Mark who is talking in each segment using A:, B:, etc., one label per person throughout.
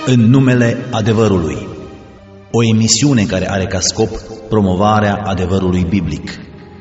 A: În numele adevărului. O emisiune care are ca scop promovarea adevărului biblic.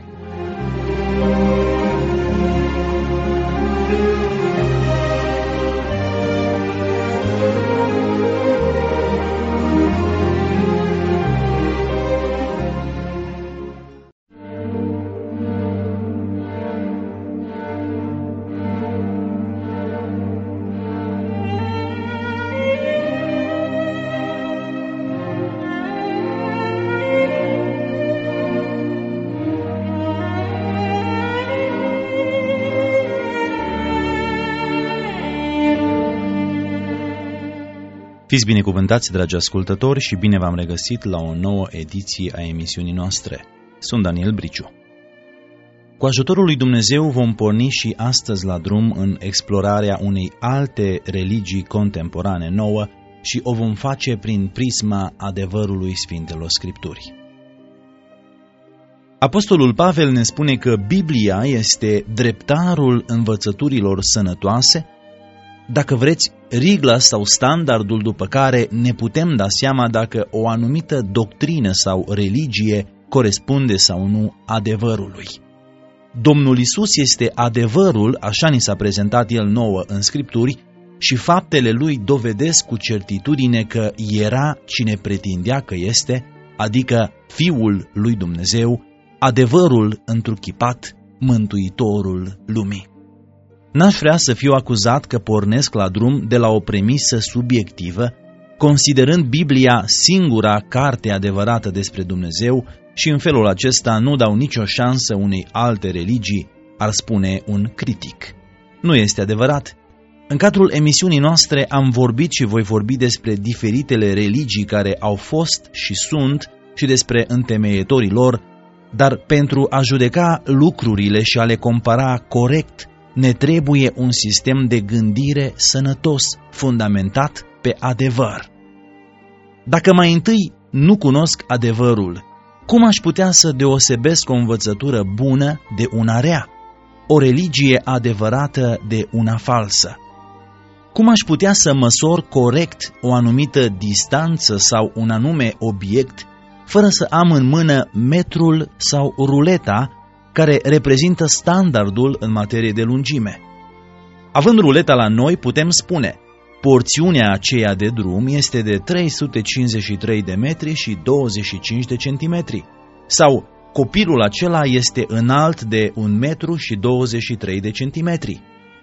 A: Fiți binecuvântați, dragi ascultători, și bine v-am regăsit la o nouă ediție a emisiunii noastre. Sunt Daniel Briciu. Cu ajutorul lui Dumnezeu vom porni și astăzi la drum în explorarea unei alte religii contemporane nouă și o vom face prin prisma adevărului Sfintelor Scripturi. Apostolul Pavel ne spune că Biblia este dreptarul învățăturilor sănătoase, dacă vreți, rigla sau standardul după care ne putem da seama dacă o anumită doctrină sau religie corespunde sau nu adevărului. Domnul Iisus este adevărul, așa ni s-a prezentat El nouă în Scripturi, și faptele Lui dovedesc cu certitudine că era cine pretindea că este, adică Fiul lui Dumnezeu, adevărul întruchipat, Mântuitorul lumii. N-aș vrea să fiu acuzat că pornesc la drum de la o premisă subiectivă, considerând Biblia singura carte adevărată despre Dumnezeu și în felul acesta nu dau nicio șansă unei alte religii, ar spune un critic. Nu este adevărat. În cadrul emisiunii noastre am vorbit și voi vorbi despre diferitele religii care au fost și sunt și despre întemeietorii lor, dar pentru a judeca lucrurile și a le compara corect, ne trebuie un sistem de gândire sănătos, fundamentat pe adevăr. Dacă mai întâi nu cunosc adevărul, cum aș putea să deosebesc o învățătură bună de una rea, o religie adevărată de una falsă? Cum aș putea să măsor corect o anumită distanță sau un anume obiect, fără să am în mână metrul sau ruleta, care reprezintă standardul în materie de lungime? Având ruleta la noi, putem spune: porțiunea aceea de drum este de 353 de metri și 25 de centimetri, sau copilul acela este înalt de 1 metru și 23 de centimetri.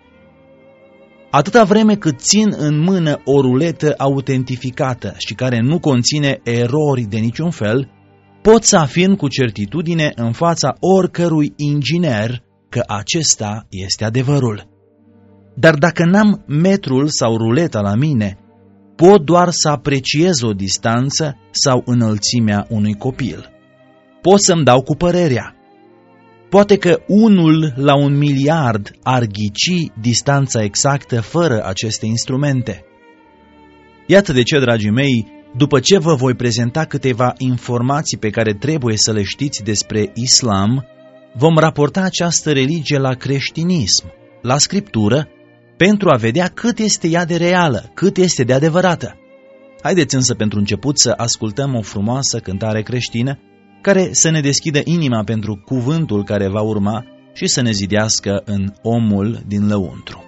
A: Atâta vreme cât țin în mână o ruletă autentificată și care nu conține erori de niciun fel, pot să afirm cu certitudine în fața oricărui inginer că acesta este adevărul. Dar dacă n-am metrul sau ruleta la mine, pot doar să apreciez o distanță sau înălțimea unui copil. Pot să-mi dau cu părerea. Poate că 1 la 1 miliard ar ghici distanța exactă fără aceste instrumente. Iată de ce, dragii mei, după ce vă voi prezenta câteva informații pe care trebuie să le știți despre islam, vom raporta această religie la creștinism, la Scriptură, pentru a vedea cât este ea de reală, cât este de adevărată. Haideți însă pentru început să ascultăm o frumoasă cântare creștină care să ne deschidă inima pentru cuvântul care va urma și să ne zidească în omul din lăuntru.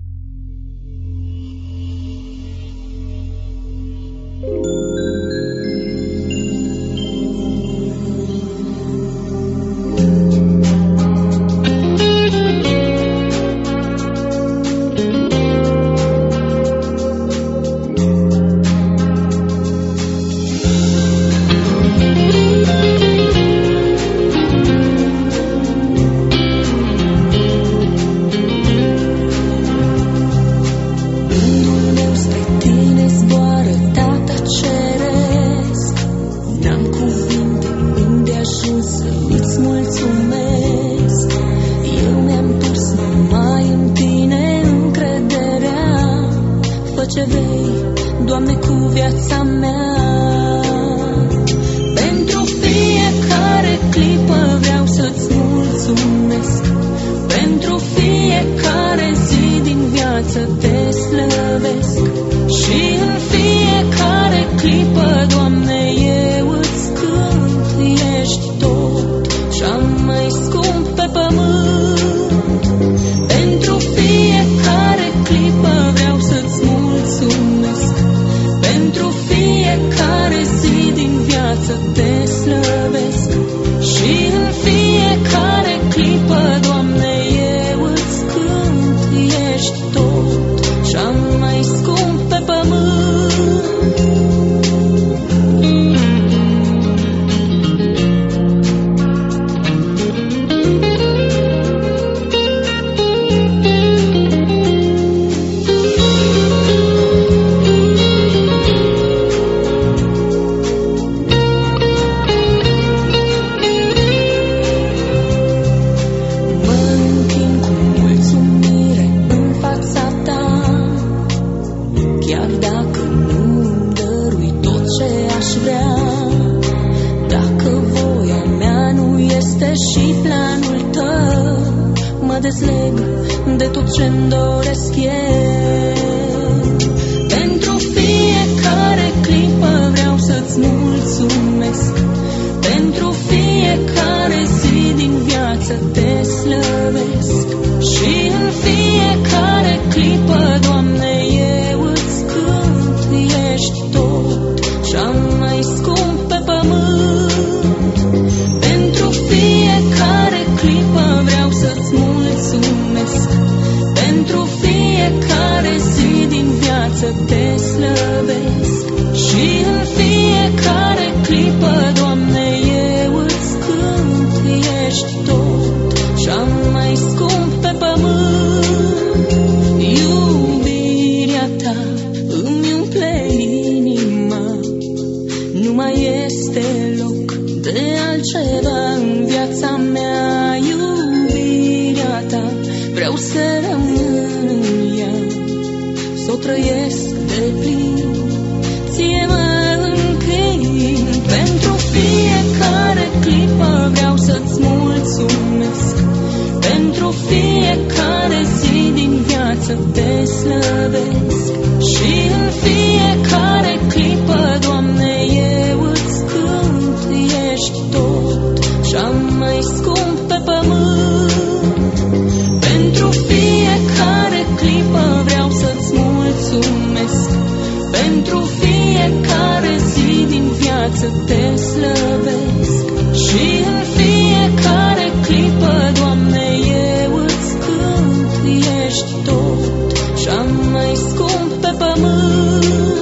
B: ce vrei, Doamne, cu viața mea. Pentru fiecare clipă vreau să-ți mulțumesc, pentru fiecare zi din viață te slăvesc și în fiecare chiar dacă nu-mi dărui tot ce aș vrea. Dacă voia mea nu este și planul tău, mă dezleg de tot ce-mi doresc eu. Pentru fiecare clipă vreau să-ți mulțumesc, pentru fiecare zi din viață te slăvesc. Și în fiecare clipă, Doamne, eu îți cânt, ești tot cea mai scump pe pământ. Pentru fiecare clipă vreau să-ți mulțumesc, pentru fiecare zi din viață te slăvesc. Și în fiecare clipă, Doamne, eu îți cânt, ești tot cea mai scump pe pământ. Iubirea ta îmi umple inima, nu mai este loc de altceva în viața mea. Iubirea ta vreau să rămân în ea, să o trăiesc de plin, ție mă închin. Pentru fiecare clipă vreau să-ți mulțumesc, pentru fiecare zi din viață te slăvesc. Și în fiecare clipă, Doamne, eu îți cânt, ești tot cea mai scump pe pământ. Pentru fiecare clipă vreau să-ți mulțumesc, pentru fiecare zi din viață te slăvesc. Și în fiecare clipă, Doamne, eu îți cânt, ești tot cea mai scump pe pământ.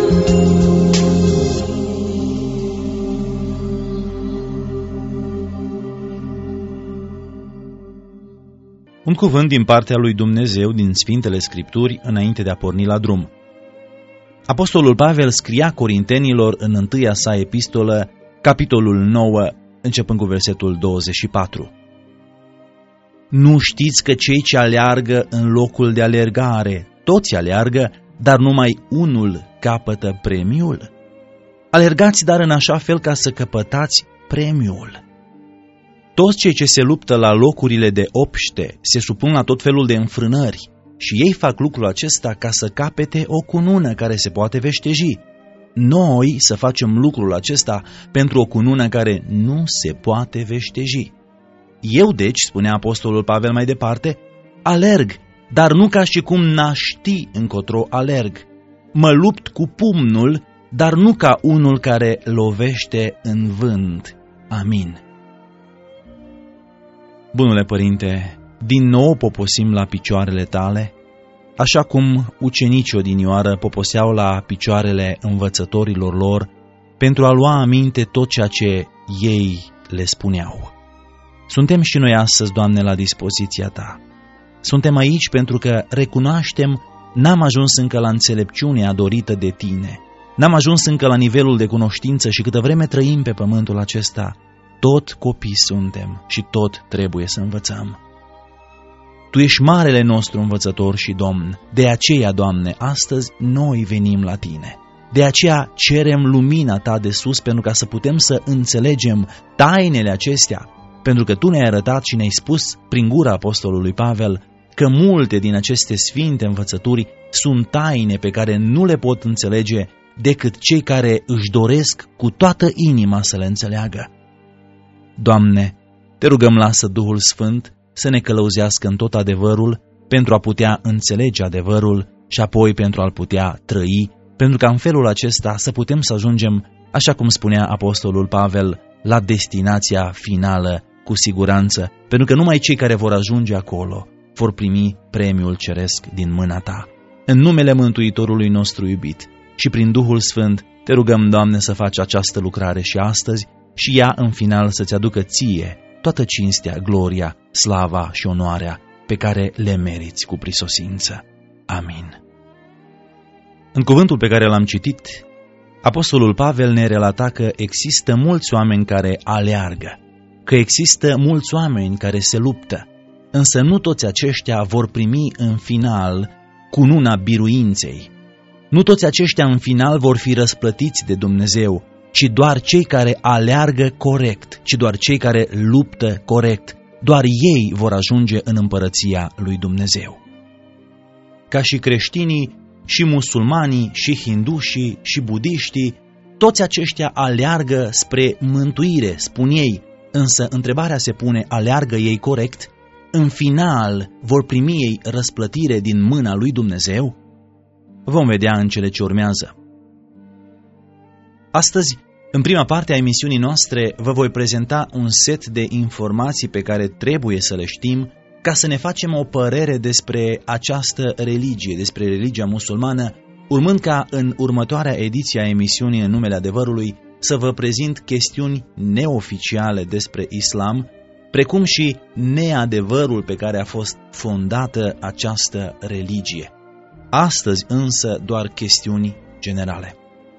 A: Un cuvânt din partea lui Dumnezeu din Sfintele Scripturi înainte de a porni la drum. Apostolul Pavel scria Corintenilor în întâia sa epistolă, capitolul 9, începând cu versetul 24. Nu știți că cei ce aleargă în locul de alergare, toți aleargă, dar numai unul capătă premiul? Alergați, dar în așa fel ca să căpătați premiul. Toți cei ce se luptă la locurile de obște se supun la tot felul de înfrânări și ei fac lucrul acesta ca să capete o cunună care se poate veșteji. Noi să facem lucrul acesta pentru o cunună care nu se poate veșteji. Eu, deci, spunea apostolul Pavel mai departe, alerg, dar nu ca și cum n-aș ști încotro alerg. Mă lupt cu pumnul, dar nu ca unul care lovește în vânt. Amin. Bunule Părinte, din nou poposim la picioarele tale, așa cum ucenicii odinioară poposeau la picioarele învățătorilor lor pentru a lua aminte tot ceea ce ei le spuneau. Suntem și noi astăzi, Doamne, la dispoziția Ta. Suntem aici pentru că recunoaștem, n-am ajuns încă la înțelepciunea dorită de Tine, n-am ajuns încă la nivelul de cunoștință și câtă vreme trăim pe pământul acesta, tot copii suntem și tot trebuie să învățăm. Tu ești marele nostru învățător și Domn, de aceea, Doamne, astăzi noi venim la Tine. De aceea cerem lumina Ta de sus pentru ca să putem să înțelegem tainele acestea, pentru că Tu ne-ai arătat și ne-ai spus prin gura apostolului Pavel că multe din aceste sfinte învățături sunt taine pe care nu le pot înțelege decât cei care își doresc cu toată inima să le înțeleagă. Doamne, Te rugăm, lasă Duhul Sfânt să ne călăuzească în tot adevărul pentru a putea înțelege adevărul și apoi pentru a-l putea trăi, pentru ca în felul acesta să putem să ajungem, așa cum spunea apostolul Pavel, la destinația finală cu siguranță, pentru că numai cei care vor ajunge acolo vor primi premiul ceresc din mâna Ta. În numele Mântuitorului nostru iubit și prin Duhul Sfânt Te rugăm, Doamne, să faci această lucrare și astăzi și ea în final să-ți aducă Ție toată cinstea, gloria, slava și onoarea pe care le meriți cu prisosință. Amin. În cuvântul pe care l-am citit, apostolul Pavel ne relata că există mulți oameni care aleargă, că există mulți oameni care se luptă, însă nu toți aceștia vor primi în final cununa biruinței. Nu toți aceștia în final vor fi răsplătiți de Dumnezeu, ci doar cei care aleargă corect, ci doar cei care luptă corect. Doar ei vor ajunge în împărăția lui Dumnezeu. Ca și creștinii, și musulmanii, și hindușii, și budiștii, toți aceștia aleargă spre mântuire, spun ei, însă întrebarea se pune, aleargă ei corect? În final, vor primi ei răsplătire din mâna lui Dumnezeu? Vom vedea în cele ce urmează. Astăzi, în prima parte a emisiunii noastre, vă voi prezenta un set de informații pe care trebuie să le știm ca să ne facem o părere despre această religie, despre religia musulmană, urmând ca în următoarea ediție a emisiunii În numele adevărului să vă prezint chestiuni neoficiale despre islam, precum și neadevărul pe care a fost fondată această religie. Astăzi însă doar chestiuni generale.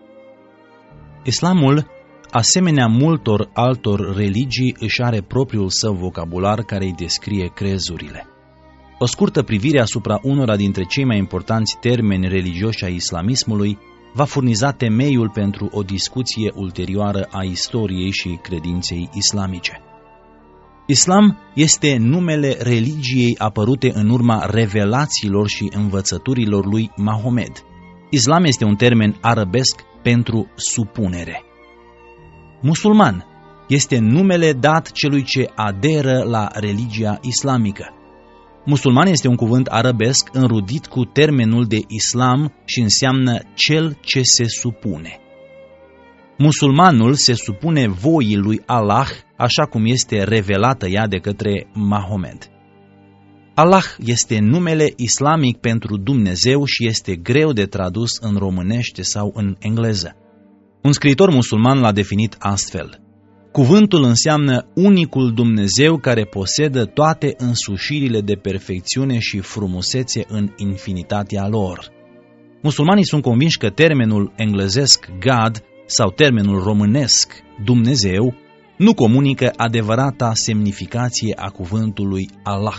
A: Islamul, asemenea multor altor religii, își are propriul său vocabular care îi descrie crezurile. O scurtă privire asupra unora dintre cei mai importanți termeni religioși ai islamismului va furniza temeiul pentru o discuție ulterioară a istoriei și credinței islamice. Islam este numele religiei apărute în urma revelațiilor și învățăturilor lui Mahomed. Islam este un termen arabesc pentru supunere. Musulman este numele dat celui ce aderă la religia islamică. Musulman este un cuvânt arabesc înrudit cu termenul de islam și înseamnă cel ce se supune. Musulmanul se supune voii lui Allah, așa cum este revelată ea de către Mahomed. Allah este numele islamic pentru Dumnezeu și este greu de tradus în românește sau în engleză. Un scriitor musulman l-a definit astfel: cuvântul înseamnă unicul Dumnezeu care posedă toate însușirile de perfecțiune și frumusețe în infinitatea lor. Musulmanii sunt convinși că termenul englezesc God sau termenul românesc Dumnezeu nu comunică adevărata semnificație a cuvântului Allah.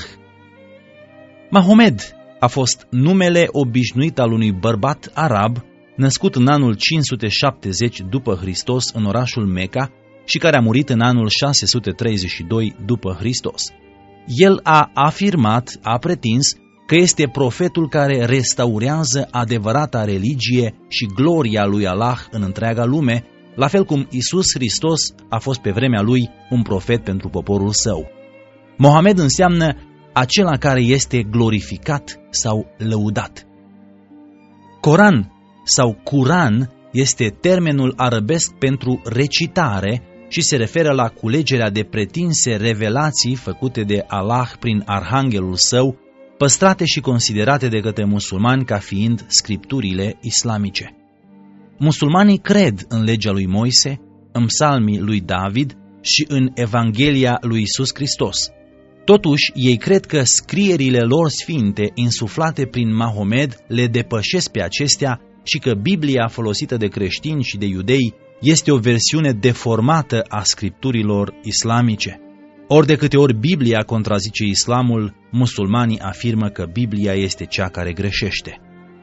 A: Mahomed a fost numele obișnuit al unui bărbat arab născut în anul 570 după Hristos în orașul Meca și care a murit în anul 632 după Hristos. El a afirmat, a pretins că este profetul care restaurează adevărata religie și gloria lui Allah în întreaga lume, la fel cum Iisus Hristos a fost pe vremea lui un profet pentru poporul său. Mohamed înseamnă acela care este glorificat sau lăudat. Coran sau Quran este termenul arabesc pentru recitare și se referă la culegerea de pretinse revelații făcute de Allah prin arhanghelul său, păstrate și considerate de către musulmani ca fiind scripturile islamice. Musulmanii cred în legea lui Moise, în psalmii lui David și în Evanghelia lui Iisus Hristos. Totuși, ei cred că scrierile lor sfinte, insuflate prin Mahomed, le depășesc pe acestea și că Biblia folosită de creștini și de iudei este o versiune deformată a scripturilor islamice. Ori de câte ori Biblia contrazice islamul, musulmanii afirmă că Biblia este cea care greșește.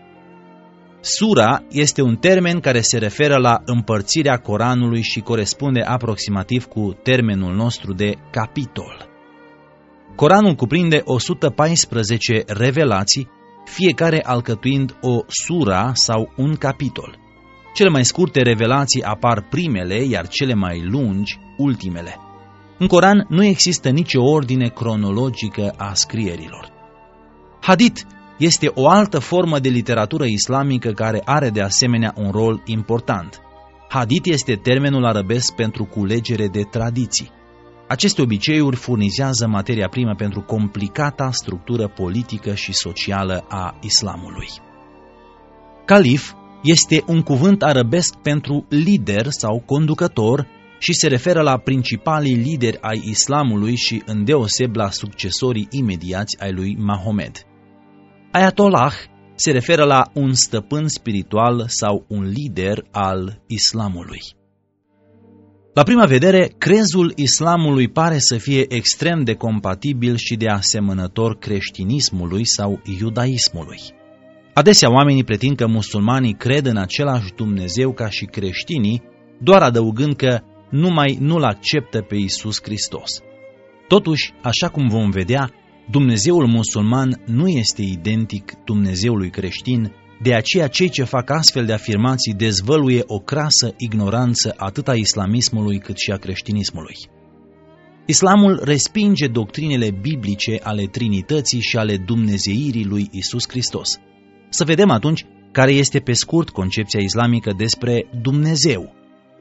A: Sura este un termen care se referă la împărțirea Coranului și corespunde aproximativ cu termenul nostru de capitol. Coranul cuprinde 114 revelații, fiecare alcătuind o sura sau un capitol. Cele mai scurte revelații apar primele, iar cele mai lungi, ultimele. În Coran nu există nicio ordine cronologică a scrierilor. Hadith este o altă formă de literatură islamică care are de asemenea un rol important. Hadith este termenul arabesc pentru culegere de tradiții. Aceste obiceiuri furnizează materia primă pentru complicata structură politică și socială a islamului. Calif este un cuvânt arabesc pentru lider sau conducător și se referă la principalii lideri ai islamului și îndeoseb la succesorii imediați ai lui Mahomed. Ayatollah se referă la un stăpân spiritual sau un lider al islamului. La prima vedere, crezul islamului pare să fie extrem de compatibil și de asemănător creștinismului sau iudaismului. Adesea oamenii pretind că musulmanii cred în același Dumnezeu ca și creștinii, doar adăugând că numai nu-L acceptă pe Iisus Hristos. Totuși, așa cum vom vedea, Dumnezeul musulman nu este identic Dumnezeului creștin, de aceea cei ce fac astfel de afirmații dezvăluie o crasă ignoranță atât a islamismului cât și a creștinismului. Islamul respinge doctrinele biblice ale Trinității și ale dumnezeirii lui Iisus Hristos. Să vedem atunci care este pe scurt concepția islamică despre Dumnezeu.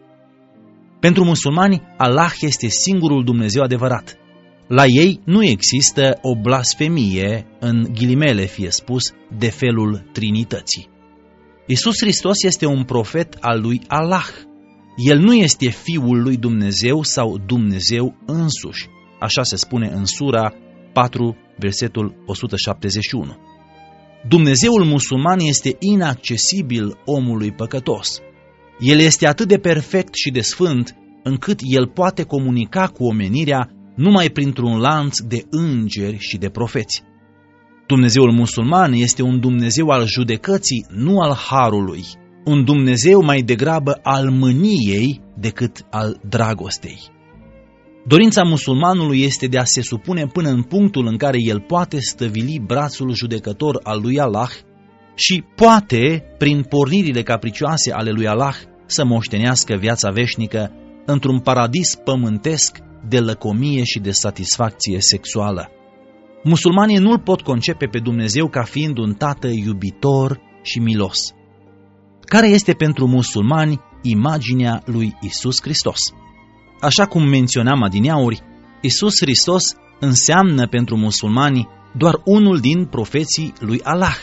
A: Pentru musulmani, Allah este singurul Dumnezeu adevărat. La ei nu există o blasfemie, în ghilimele fie spus, de felul Trinității. Iisus Hristos este un profet al lui Allah. El nu este Fiul lui Dumnezeu sau Dumnezeu însuși, așa se spune în sura 4, versetul 171. Dumnezeul musulman este inaccesibil omului păcătos. El este atât de perfect și de sfânt, încât el poate comunica cu omenirea numai printr-un lanț de îngeri și de profeți. Dumnezeul musulman este un Dumnezeu al judecății, nu al harului, un Dumnezeu mai degrabă al mâniei decât al dragostei. Dorința musulmanului este de a se supune până în punctul în care el poate stăvili brațul judecător al lui Allah și poate, prin pornirile capricioase ale lui Allah, să moștenească viața veșnică într-un paradis pământesc de lăcomie și de satisfacție sexuală. Musulmanii nu-L pot concepe pe Dumnezeu ca fiind un tată iubitor și milos. Care este pentru musulmani imaginea lui Isus Hristos? Așa cum menționam adineauri, Isus Hristos înseamnă pentru musulmani doar unul din profeții lui Allah.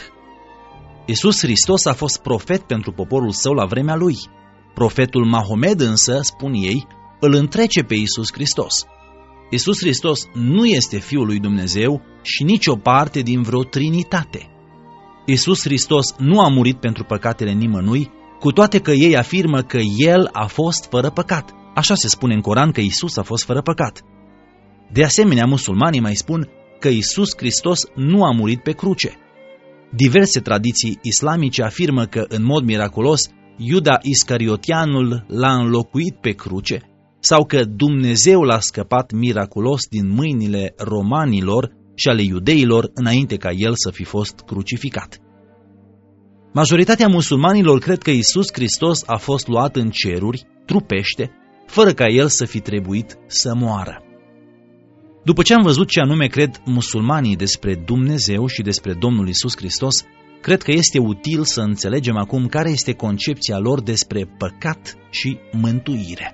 A: Isus Hristos a fost profet pentru poporul său la vremea lui. Profetul Mahomed însă, spun ei, îl întrece pe Iisus Hristos. Iisus Hristos nu este Fiul lui Dumnezeu și nici o parte din vreo trinitate. Iisus Hristos nu a murit pentru păcatele nimănui, cu toate că ei afirmă că El a fost fără păcat. Așa se spune în Coran că Iisus a fost fără păcat. De asemenea, musulmanii mai spun că Iisus Hristos nu a murit pe cruce. Diverse tradiții islamice afirmă că, în mod miraculos, Iuda Iscariotianul l-a înlocuit pe cruce, sau că Dumnezeu l-a scăpat miraculos din mâinile romanilor și ale iudeilor înainte ca el să fi fost crucificat. Majoritatea musulmanilor cred că Iisus Hristos a fost luat în ceruri, trupește, fără ca el să fi trebuit să moară. După ce am văzut ce anume cred musulmanii despre Dumnezeu și despre Domnul Iisus Hristos, cred că este util să înțelegem acum care este concepția lor despre păcat și mântuire.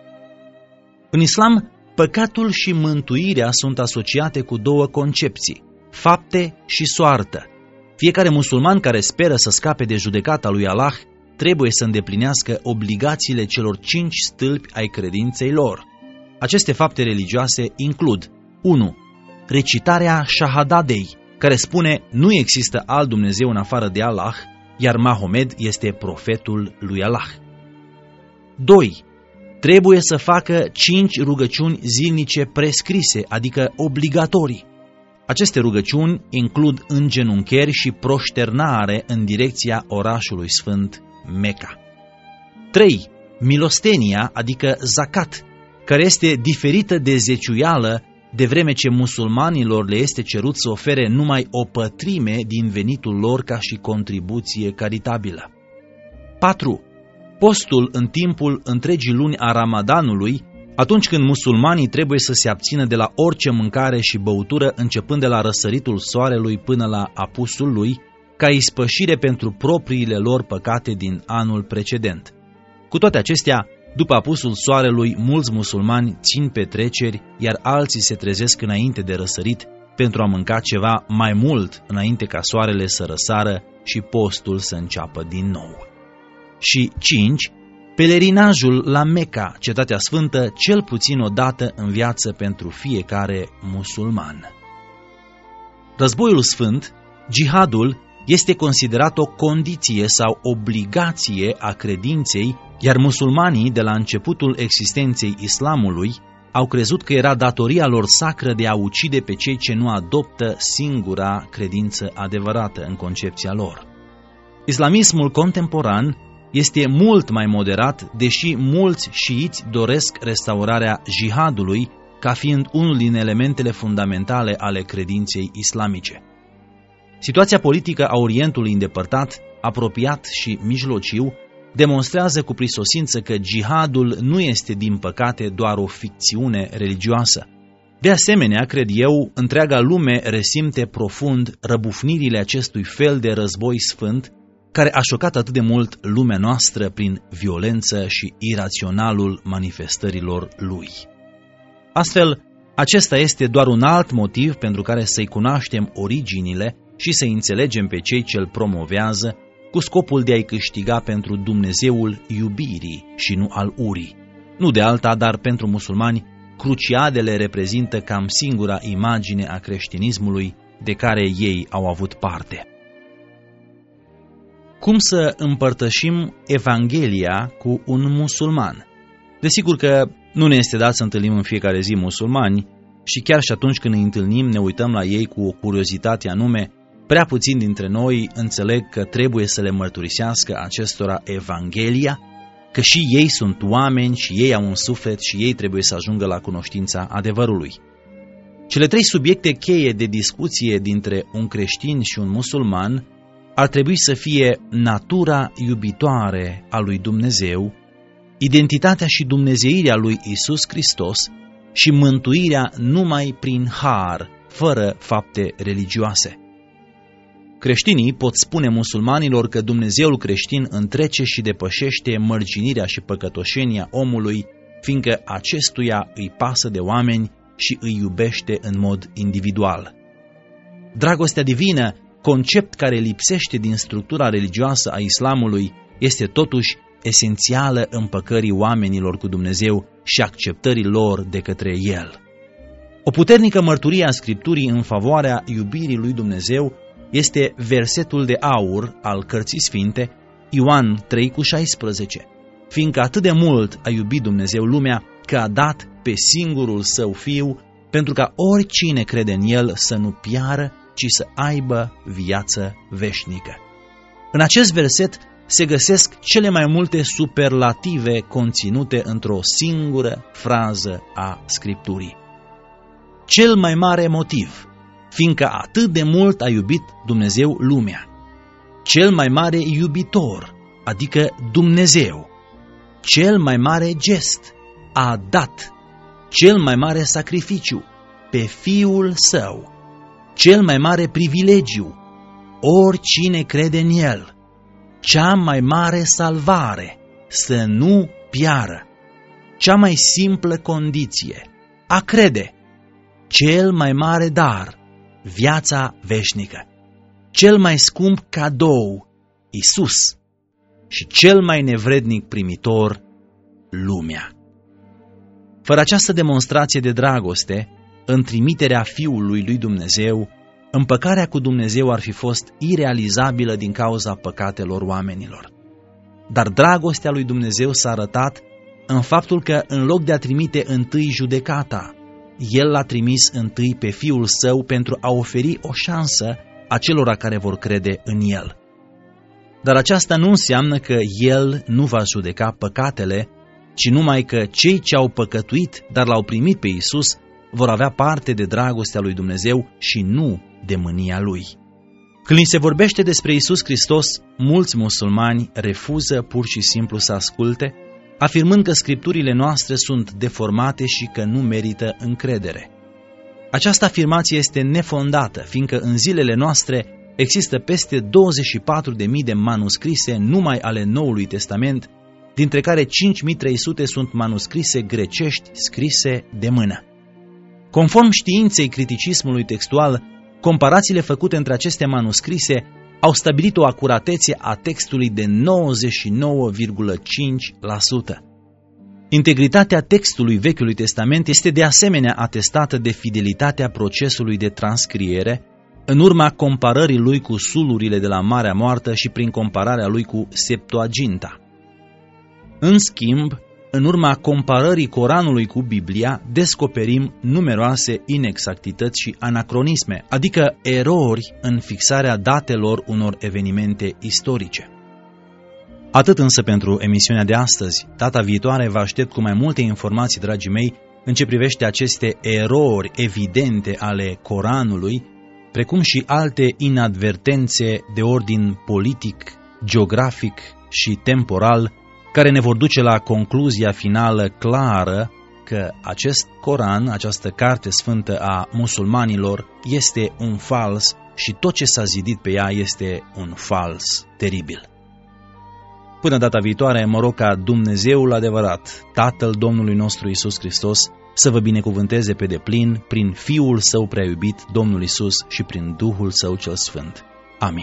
A: În islam, păcatul și mântuirea sunt asociate cu două concepții, fapte și soartă. Fiecare musulman care speră să scape de judecata lui Allah trebuie să îndeplinească obligațiile celor 5 stâlpi ai credinței lor. Aceste fapte religioase includ 1. Recitarea Shahadadei, care spune nu există alt Dumnezeu în afară de Allah, iar Mahomed este profetul lui Allah. 2. Trebuie să facă 5 rugăciuni zilnice prescrise, adică obligatorii. Aceste rugăciuni includ îngenuncheri și proșternare în direcția orașului sfânt Mecca. 3. Milostenia, adică zakat, care este diferită de zeciuială, de vreme ce musulmanilor le este cerut să ofere numai o pătrime din venitul lor ca și contribuție caritabilă. 4. Postul în timpul întregii luni a Ramadanului, atunci când musulmanii trebuie să se abțină de la orice mâncare și băutură începând de la răsăritul soarelui până la apusul lui, ca ispășire pentru propriile lor păcate din anul precedent. Cu toate acestea, după apusul soarelui, mulți musulmani țin petreceri, iar alții se trezesc înainte de răsărit pentru a mânca ceva mai mult înainte ca soarele să răsară și postul să înceapă din nou. Și 5. Pelerinajul la Mecca, cetatea sfântă, cel puțin o dată în viață pentru fiecare musulman. Războiul sfânt, jihadul, este considerat o condiție sau obligație a credinței, iar musulmanii, de la începutul existenței islamului, au crezut că era datoria lor sacră de a ucide pe cei ce nu adoptă singura credință adevărată în concepția lor. Islamismul contemporan este mult mai moderat, deși mulți șiiți doresc restaurarea jihadului ca fiind unul din elementele fundamentale ale credinței islamice. Situația politică a Orientului îndepărtat, apropiat și mijlociu demonstrează cu prisosință că jihadul nu este, din păcate, doar o ficțiune religioasă. De asemenea, cred eu, întreaga lume resimte profund răbufnirile acestui fel de război sfânt, care a șocat atât de mult lumea noastră prin violență și iraționalul manifestărilor lui. Astfel, acesta este doar un alt motiv pentru care să-i cunoaștem originile și să înțelegem pe cei ce îl promovează, cu scopul de a-i câștiga pentru Dumnezeul iubirii și nu al urii. Nu de alta, dar pentru musulmani, cruciadele reprezintă cam singura imagine a creștinismului de care ei au avut parte. Cum să împărtășim Evanghelia cu un musulman? Desigur că nu ne este dat să întâlnim în fiecare zi musulmani și chiar și atunci când îi întâlnim ne uităm la ei cu o curiozitate anume, prea puțin dintre noi înțeleg că trebuie să le mărturisească acestora Evanghelia, că și ei sunt oameni și ei au un suflet și ei trebuie să ajungă la cunoștința adevărului. Cele 3 subiecte cheie de discuție dintre un creștin și un musulman ar trebui să fie natura iubitoare a lui Dumnezeu, identitatea și dumnezeirea lui Iisus Hristos și mântuirea numai prin har, fără fapte religioase. Creștinii pot spune musulmanilor că Dumnezeul creștin întrece și depășește mărginirea și păcătoșenia omului, fiindcă acestuia îi pasă de oameni și îi iubește în mod individual. Dragostea divină, concept care lipsește din structura religioasă a islamului, este totuși esențială împăcării oamenilor cu Dumnezeu și acceptării lor de către El. O puternică mărturie a Scripturii în favoarea iubirii lui Dumnezeu este versetul de aur al Cărții Sfinte, Ioan 3,16, fiindcă atât de mult a iubit Dumnezeu lumea că a dat pe singurul Său Fiu, pentru ca oricine crede în El să nu piară, ci să aibă viață veșnică. În acest verset se găsesc cele mai multe superlative conținute într-o singură frază a Scripturii. Cel mai mare motiv, fiindcă atât de mult a iubit Dumnezeu lumea. Cel mai mare iubitor, adică Dumnezeu. Cel mai mare gest, a dat. Cel mai mare sacrificiu, pe Fiul Său. Cel mai mare privilegiu, oricine crede în El. Cea mai mare salvare, să nu piară. Cea mai simplă condiție, a crede. Cel mai mare dar, viața veșnică. Cel mai scump cadou, Isus. Și cel mai nevrednic primitor, lumea. Fără această demonstrație de dragoste, în trimiterea Fiului lui Dumnezeu, împăcarea cu Dumnezeu ar fi fost irealizabilă din cauza păcatelor oamenilor. Dar dragostea lui Dumnezeu s-a arătat în faptul că, în loc de a trimite întâi judecata, El l-a trimis întâi pe Fiul Său pentru a oferi o șansă acelora care vor crede în El. Dar aceasta nu înseamnă că El nu va judeca păcatele, ci numai că cei ce au păcătuit, dar l-au primit pe Iisus, vor avea parte de dragostea lui Dumnezeu și nu de mânia Lui. Când li se vorbește despre Iisus Hristos, mulți musulmani refuză pur și simplu să asculte, afirmând că scripturile noastre sunt deformate și că nu merită încredere. Această afirmație este nefondată, fiindcă în zilele noastre există peste 24.000 de manuscrise numai ale Noului Testament, dintre care 5.300 sunt manuscrise grecești scrise de mână. Conform științei criticismului textual, comparațiile făcute între aceste manuscrise au stabilit o acuratețe a textului de 99,5%. Integritatea textului Vechiului Testament este de asemenea atestată de fidelitatea procesului de transcriere, în urma comparării lui cu sulurile de la Marea Moartă și prin compararea lui cu Septuaginta. În schimb, în urma comparării Coranului cu Biblia, descoperim numeroase inexactități și anacronisme, adică erori în fixarea datelor unor evenimente istorice. Atât însă pentru emisiunea de astăzi. Data viitoare vă aștept cu mai multe informații, dragii mei, în ce privește aceste erori evidente ale Coranului, precum și alte inadvertențe de ordin politic, geografic și temporal, care ne vor duce la concluzia finală clară că acest Coran, această carte sfântă a musulmanilor, este un fals și tot ce s-a zidit pe ea este un fals teribil. Până data viitoare, mă rog ca Dumnezeul adevărat, Tatăl Domnului nostru Iisus Hristos, să vă binecuvânteze pe deplin prin Fiul Său prea iubit, Domnul Iisus, și prin Duhul Său cel Sfânt. Amin.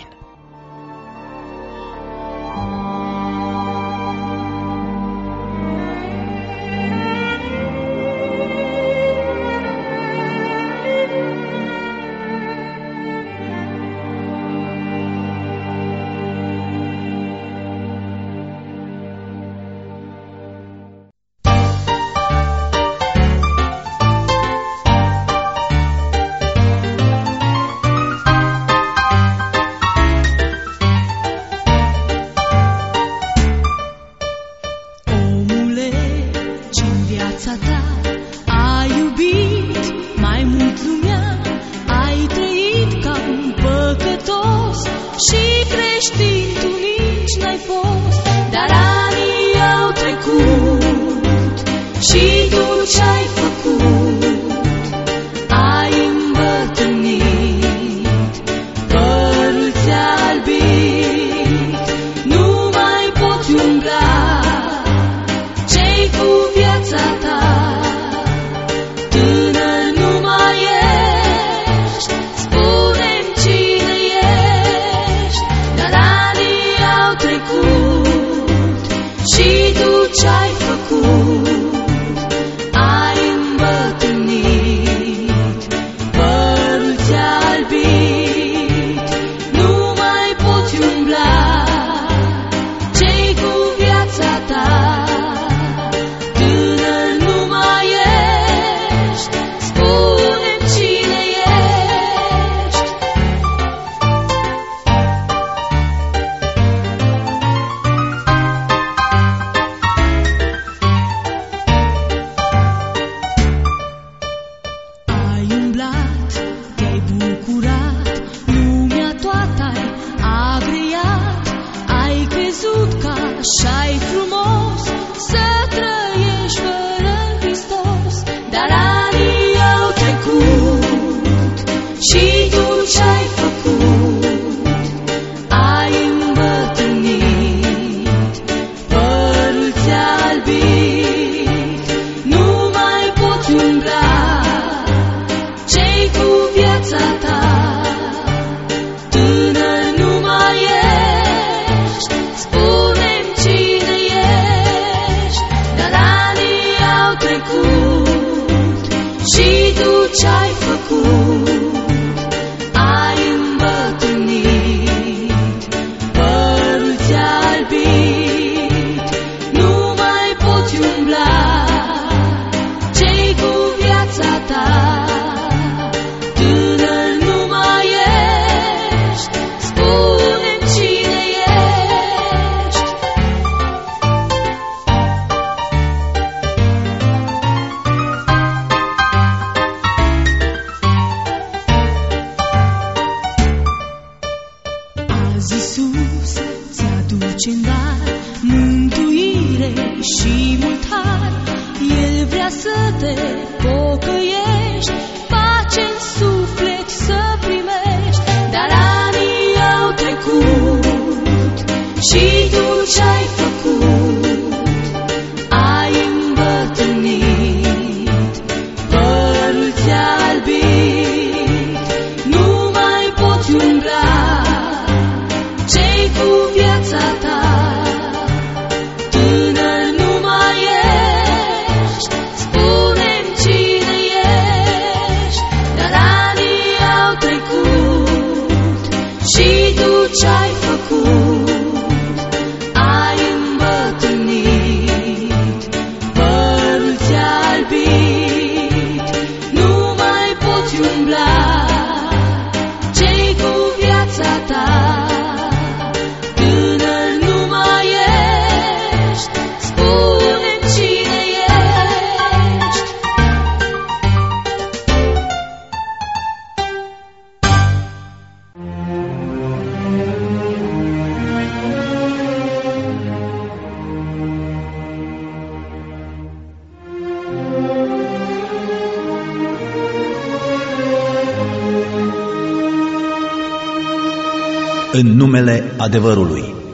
B: Ce-ai făcut, ai
A: în numele adevărului.